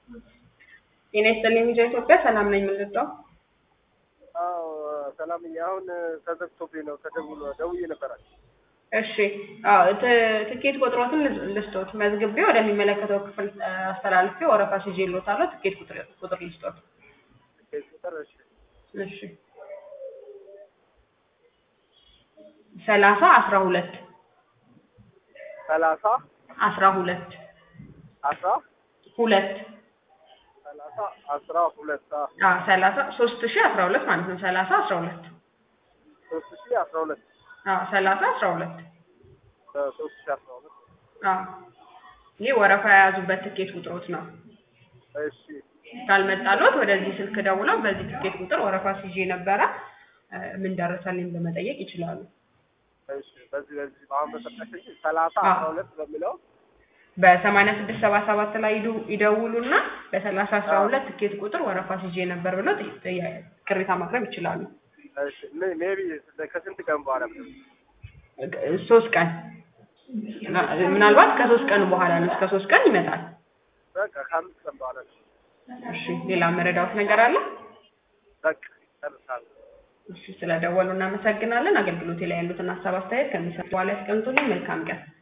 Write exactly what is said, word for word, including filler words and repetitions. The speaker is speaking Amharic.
ጤና ይስጥልኝ ሚዲያ ኢትዮጵያ ሰላም ነኝ የምልጠው አዎ ሰላም አሁን ተዘግቶብኝ ነው ተደውሎ ደውዬ ነበር እሺ አዎ ትኬት ቁጥሮትን ልስጦት መዝግቤ ወደሚመለከተው ክፍል አስተላልፌ ወረፋ ሲጄሎታል ትኬት ቁጥር ቁጥር ልስጦት ትኬት ቁጥር እሺ እሺ ሰላሳ አስራ ሁለት ሰላሳ አስራ ሁለት አስራ ሁለት ሰላሳ አስራ ሁለት አዎ ሰላሳ ሶስት ሺህ አስራ ሁለት ማለት ነው ሰላሳ አስራ ሁለት ሶስት ሺህ አስራ ሁለት አዎ ሰላሳ አስራ ሁለት ሶስት ሺህ አስራ ሁለት አዎ ይሄ ወረፋ የያዙበት ትኬት ቁጥሮት ነው እሺ ካልመጣሎት ወደዚህ ስልክ ደውለው በዚህ ትኬት ቁጥር ወረፋ ሲጄ ነበረ ምን ደረሰልኝ በመጠየቅ ይችላሉ እሺ በዚህ በዚህ አሁን በተጠቀሽ ሰላሳ አስራ ሁለት በሚለው በ8677 ላይ ይደውሉና በ30 አስራ ሁለት ትኬት ቁጥር ወረፋ ሲጄ ነበር ብለው ቅሬታ ማቅረብ ይችላሉ እሺ ሜቢ ከስንት ቀን በኋላ ሶስት ቀን ምናልባት ከሶስት ቀን በኋላ ነው እስከ ሶስት ቀን ይመጣል በቃ ከአምስት ቀን በኋላ እሺ ሌላ መረዳት ነገር አለ በቃ ተርሳለ እሺ ስለደወሉ እናመሰግናለን አገልግሎት ላይ ያሉትን ሐሳብ አስተያየት ከሚሰጡ በኋላ ያስቀምጡልኝ መልካም ቀን